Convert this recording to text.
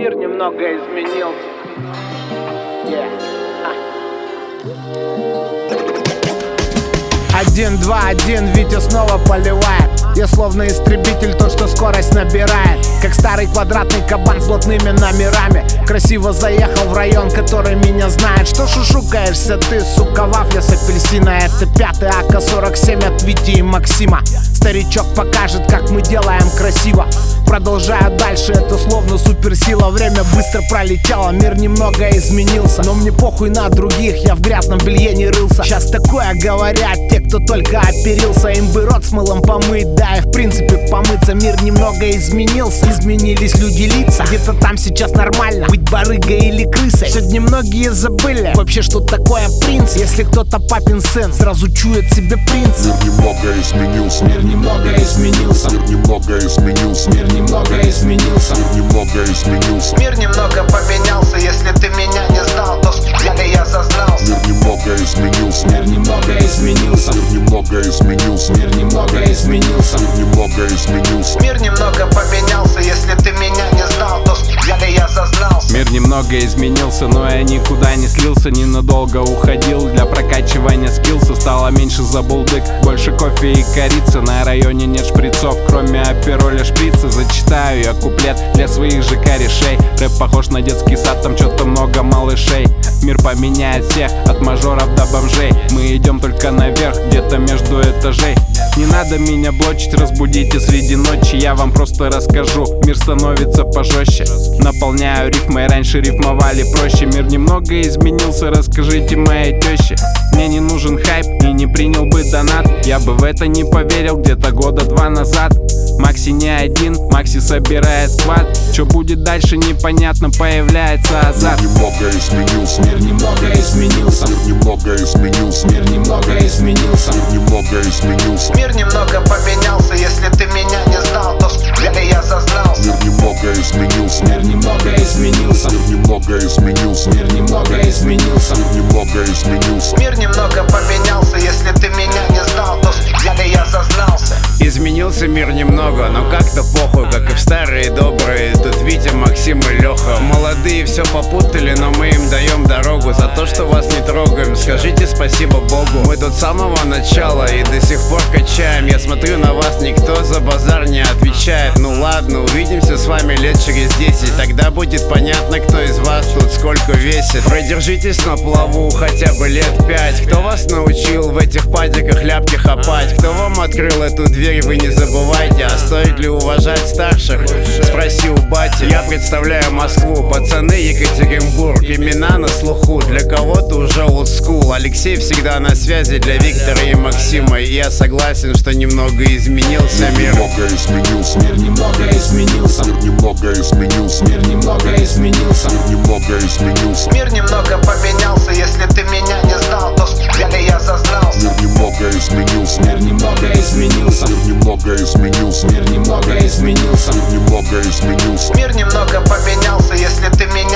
Мир немного изменился. Один, два, один, Витя снова поливает. Я словно истребитель, тот, что скорость набирает. Как старый квадратный кабан с блатными номерами. Красиво заехал в район, который меня знает. Что шушукаешься ты, сука, вафля с апельсина? Это 5-й АК-47 от Вити и Максима. Старичок покажет, как мы делаем красиво. Продолжаю дальше, это словно суперсила. Время быстро пролетело, мир немного изменился. Но мне похуй на других, я в грязном белье не рылся. Сейчас такое говорят те, кто только оперился. Им бы рот с мылом помыть, да и в принципе помыться. Мир немного изменился, изменились люди, лица. Где-то там сейчас нормально быть барыгой или крысой. Сегодня многие забыли вообще, что такое принц. Если кто-то папин сын, сразу чует себе принц. Мир немного изменился. Мир немного изменился. Мир немного изменился. Мир немного изменился. Мир немного изменился. Мир немного поменялся. Если ты меня не знал, то я зазнался. Мир немного изменился. Мир немного изменился. Мир немного изменился. Мир немного изменился. Мир немного изменился. Мир немного поменялся. Если ты меня не знал, то я зазнался. Мир немного изменился, но я никуда не слился. Ненадолго уходил для прокачивания скиллса. Стало меньше забулдык, больше кофе и корицы. На районе нет шприцов, кроме апероля шприца. Зачитаю я куплет для своих же корешей. Рэп похож на детский сад, там что-то много малышей. Мир поменяет всех, от мажоров до бомжей. Мы идем только наверх, где-то между этажей. Не надо меня блочить, разбудите среди ночи. Я вам просто расскажу, мир становится пожестче. Наполняю рифмой, раньше рифмовали проще. Мир немного изменился, расскажите моей теще. Мне не нужен хайп и не принял бы донат. Я бы в это не поверил где-то года 2 назад. Макси не один, Макси собирает сквад. Что будет дальше непонятно, появляется азарт. Мир немного изменился. Мир немного изменился. Мир немного изменился. Мир немного изменился. Мир немного изменился. Мир немного поменялся. Если ты меня не знал, то я зазнался. Мир немного изменился. Мир немного изменился. Мир немного изменился. Мир немного изменился. Мир немного изменился. Мир немного поменялся. Если ты меня не знал, то я зазнался. Изменился мир немного, но как-то похуй, как и в старые добрые. Тут Витя, Максим и Леха. Молодые все попутали, но мы им даем дорогу. За то, что вас не трогаем, скажите спасибо Богу. Мы тут с самого начала и до сих пор качаем. Я смотрю на вас, никто за базар не отвечает. Ну ладно, увидимся с вами лет через 10. Тогда будет понятно, кто из вас тут сколько весит. Продержитесь на плаву хотя бы лет 5. Кто вас научил в этих падиках ляпки хапать? Кто вам открыл эту дверь, вы не забывайте. А стоит ли уважать старших? Спроси у бати. Я представляю Москву, пацаны, Екатеринбург. Имена на слуху, для кого-то уже old school. Алексей всегда на связи для Виктора и Максима. И я согласен, что немного изменился мир. Немного изменился. Мир немного изменился. Мир немного изменился. Мир немного изменился. Мир немного изменился. Мир немного поменялся. Если ты меня не знал, то я зазнался. Мир немного изменился. Мир немного изменился. Мир немного изменился. Мир немного изменился. Мир немного изменился. Мир немного поменялся. Если ты меня